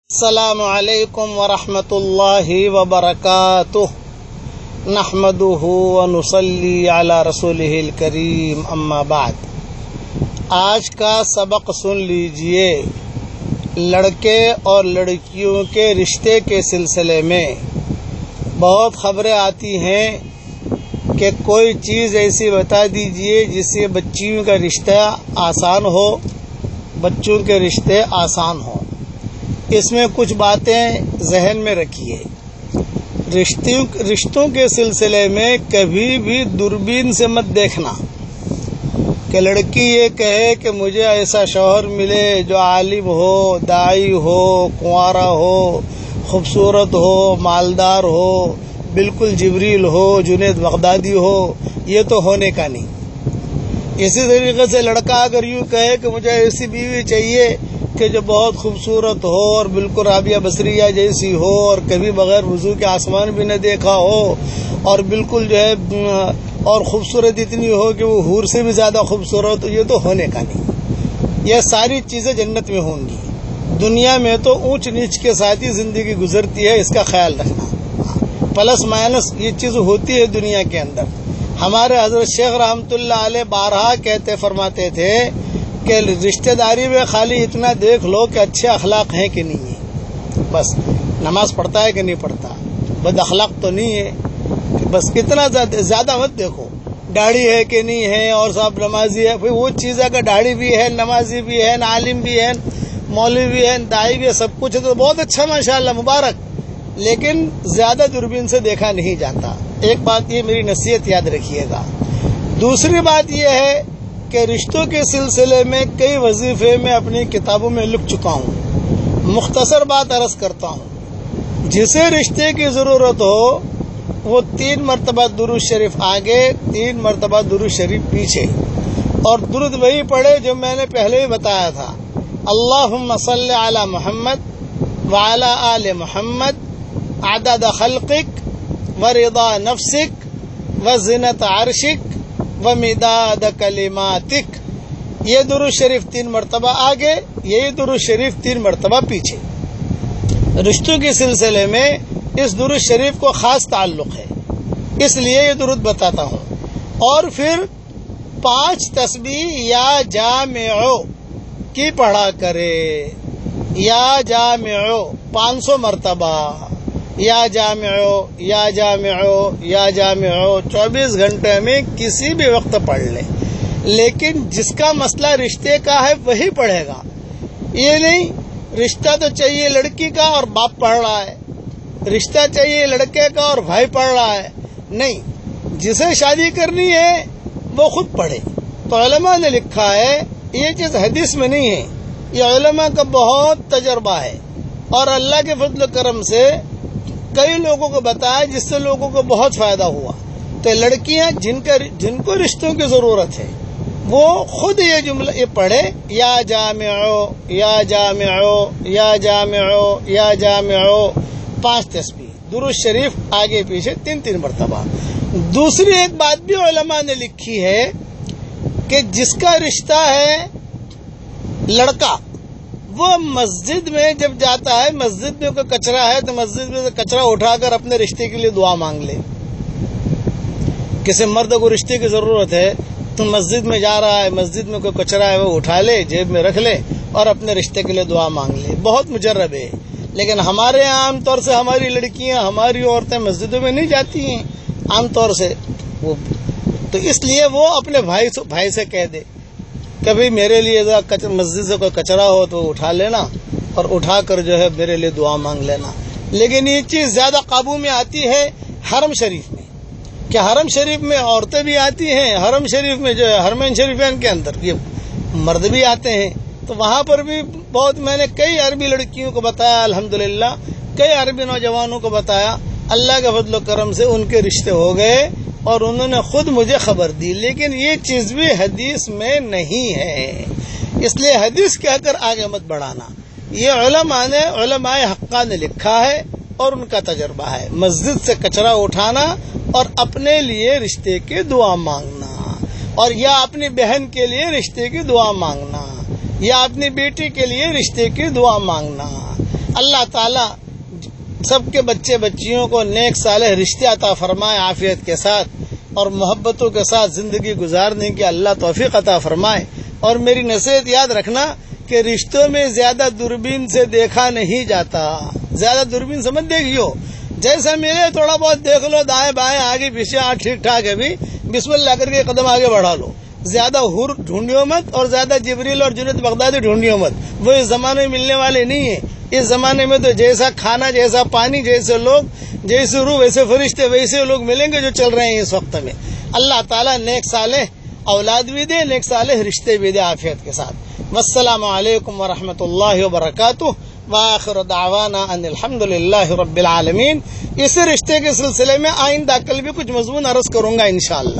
السلام علیکم ورحمۃ اللہ وبرکاتہ نحمدہ ونصلی علی رسولہ الکریم اما بعد۔ آج کا سبق سن لیجئے۔ لڑکے اور لڑکیوں کے رشتے کے سلسلے میں بہت خبریں آتی ہیں کہ کوئی چیز ایسی بتا دیجئے جس سے بچیوں کا رشتہ آسان ہو، بچوں کے رشتے آسان ہوں۔ اس میں کچھ باتیں ذہن میں رکھیے۔ رشتوں کے سلسلے میں کبھی بھی دوربین سے مت دیکھنا کہ لڑکی یہ کہے کہ مجھے ایسا شوہر ملے جو عالم ہو، داعی ہو، کنوارا ہو، خوبصورت ہو، مالدار ہو، بالکل جبریل ہو، جنید بغدادی ہو۔ یہ تو ہونے کا نہیں۔ اسی طریقے سے لڑکا اگر یوں کہے کہ مجھے ایسی بیوی چاہیے کہ جو بہت خوبصورت ہو اور بالکل رابعہ بصریہ جیسی ہو اور کبھی بغیر وضو کے آسمان بھی نہ دیکھا ہو اور بالکل جو ہے اور خوبصورت اتنی ہو کہ وہ حور سے بھی زیادہ خوبصورت ہو، یہ تو ہونے کا نہیں۔ یہ ساری چیزیں جنت میں ہوں گی۔ دنیا میں تو اونچ نیچ کے ساتھ ہی زندگی گزرتی ہے، اس کا خیال رکھنا۔ پلس مائنس یہ چیز ہوتی ہے دنیا کے اندر۔ ہمارے حضرت شیخ رحمۃ اللہ علیہ بارہا فرماتے تھے کہ رشتہ داری میں خالی اتنا دیکھ لو کہ اچھے اخلاق ہیں کہ نہیں ہیں، بس نماز پڑھتا ہے کہ نہیں پڑھتا، بد اخلاق تو نہیں ہے، بس اتنا زیادہ مت دیکھو، داڑھی ہے کہ نہیں ہے اور صاحب نمازی ہے۔ پھر وہ چیز ہے کہ داڑھی بھی ہے، نمازی بھی ہے، عالم بھی ہے، مولوی بھی ہے، داعی بھی ہے، سب کچھ ہے تو بہت اچھا، ماشاءاللہ مبارک، لیکن زیادہ دوربین سے دیکھا نہیں جاتا۔ ایک بات یہ میری نصیحت یاد رکھیے گا۔ دوسری بات یہ ہے کہ رشتوں کے سلسلے میں کئی وظیفے میں اپنی کتابوں میں لکھ چکا ہوں۔ مختصر بات عرض کرتا ہوں۔ جسے رشتے کی ضرورت ہو وہ 3 مرتبہ درود شریف آگے، 3 مرتبہ درود شریف پیچھے، اور درود وہی پڑھے جو میں نے پہلے ہی بتایا تھا۔ اللہم صلی علی محمد وعلی آل محمد عدد خلقک ورضا نفسک وزنت عرشک ومداد کلماتک۔ یہ درود شریف 3 مرتبہ آگے، یہی درود شریف 3 مرتبہ پیچھے۔ رشتوں کے سلسلے میں اس درود شریف کو خاص تعلق ہے، اس لیے یہ درود بتاتا ہوں۔ اور پھر 5 تسبیح یا جامعو کی پڑھا کرے، یا جامعو 500 مرتبہ، یا جامعو یا جامعو یا جامعو 24 گھنٹے میں کسی بھی وقت پڑھ لے، لیکن جس کا مسئلہ رشتے کا ہے وہی پڑھے گا۔ یہ نہیں رشتہ تو چاہیے لڑکی کا اور باپ پڑھ رہا ہے، رشتہ چاہیے لڑکے کا اور بھائی پڑھ رہا ہے، نہیں، جسے شادی کرنی ہے وہ خود پڑھے۔ تو علماء نے لکھا ہے، یہ چیز حدیث میں نہیں ہے، یہ علماء کا بہت تجربہ ہے، اور اللہ کے فضل و کرم سے کئی لوگوں کو بتایا جس سے لوگوں کو بہت فائدہ ہوا۔ تو لڑکیاں جن کو رشتوں کی ضرورت ہے وہ خود یہ جملہ یہ پڑھے، یا جامعو یا جامعو یا جامعو یا جامعو 5 تسبیح، درود شریف آگے پیچھے 3 مرتبہ۔ دوسری ایک بات بھی علماء نے لکھی ہے کہ جس کا رشتہ ہے لڑکا، وہ مسجد میں جب جاتا ہے، مسجد میں کوئی کچرا ہے تو مسجد میں سے کچرا اٹھا کر اپنے رشتے کے لیے دعا مانگ لے۔ کسی مرد کو رشتے کی ضرورت ہے تو مسجد میں جا رہا ہے، مسجد میں کوئی کچرا ہے وہ اٹھا لے، جیب میں رکھ لے اور اپنے رشتے کے لیے دعا مانگ لے، بہت مجرب ہے۔ لیکن ہمارے یہاں عام طور سے ہماری لڑکیاں، ہماری عورتیں مسجدوں میں نہیں جاتی ہیں عام طور سے، تو اس لیے وہ اپنے بھائی سے کہہ دے کبھی میرے لیے مسجد سے کوئی کچرا ہو تو اٹھا لینا اور اٹھا کر جو ہے میرے لیے دعا مانگ لینا۔ لیکن یہ چیز زیادہ قابو میں آتی ہے حرم شریف میں، کہ حرم شریف میں عورتیں بھی آتی ہیں، حرم شریف میں جو ہے حرمین شریفین کے اندر یہ مرد بھی آتے ہیں، تو وہاں پر بھی بہت میں نے کئی عربی لڑکیوں کو بتایا، الحمدللہ کئی عربی نوجوانوں کو بتایا، اللہ کے فضل و کرم سے ان کے رشتے ہو گئے اور انہوں نے خود مجھے خبر دی۔ لیکن یہ چیز بھی حدیث میں نہیں ہے، اس لیے حدیث کہہ کر آگے مت بڑھانا۔ یہ علماء حقہ نے لکھا ہے اور ان کا تجربہ ہے، مسجد سے کچرا اٹھانا اور اپنے لیے رشتے کی دعا مانگنا، اور یا اپنی بہن کے لیے رشتے کی دعا مانگنا، یا اپنی بیٹی کے لیے رشتے کی دعا مانگنا، اللہ تعالیٰ سب کے بچے بچیوں کو نیک صالح رشتے عطا فرمائے عافیت کے ساتھ اور محبتوں کے ساتھ زندگی گزارنے کی اللہ توفیق عطا فرمائے. اور میری نصیحت یاد رکھنا کہ رشتوں میں زیادہ دوربین سے دیکھا نہیں جاتا. زیادہ دوربین سے مت دیکھیو، جیسا ملے تھوڑا بہت دیکھ لو، دائیں بائیں آگے پیچھے ٹھیک ٹھاک ہے بھی، بسم اللہ کر کے قدم آگے بڑھا لو. زیادہ حور ڈھونڈیو مت اور زیادہ جبریل اور جنید بغدادی ڈھونڈیو مت، وہ اس زمانے میں ملنے والے نہیں ہیں. اس زمانے میں تو جیسا کھانا، جیسا پانی، جیسے لوگ، جیسے روح ویسے فرشتے، ویسے لوگ ملیں گے جو چل رہے ہیں اس وقت میں. اللہ تعالیٰ نیک صالح اولاد بھی دے، نیک صالح رشتے بھی دے عافیت کے ساتھ. والسلام علیکم ورحمۃ اللہ وبرکاتہ. وآخر دعوانا ان الحمد للہ رب العالمین. اس رشتے کے سلسلے میں آئندہ کل بھی کچھ مضمون عرض کروں گا انشاءاللہ.